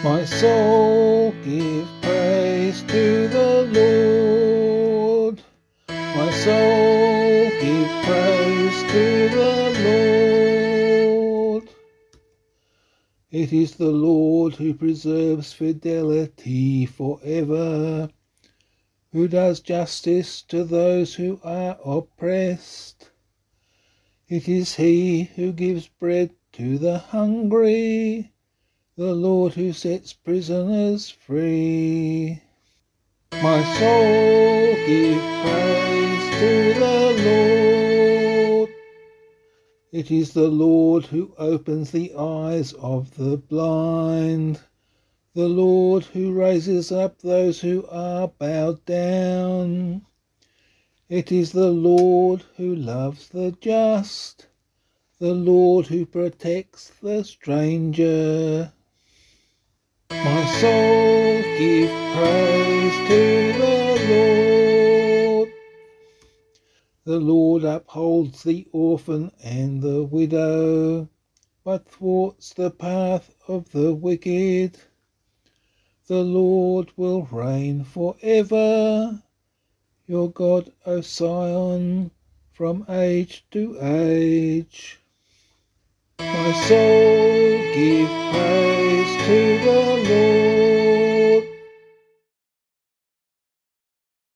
My soul, give praise to the Lord. My soul, give praise to the Lord. It is the Lord who preserves fidelity forever, who does justice to those who are oppressed. It is He who gives bread to the hungry, the Lord who sets prisoners free. My soul, give praise to the Lord. It is the Lord who opens the eyes of the blind, the Lord who raises up those who are bowed down. It is the Lord who loves the just, the Lord who protects the stranger. My soul, give praise to the Lord. The Lord upholds the orphan and the widow, but thwarts the path of the wicked. The Lord will reign forever, your God, O Zion, from age to age. My soul, give praise to the Lord.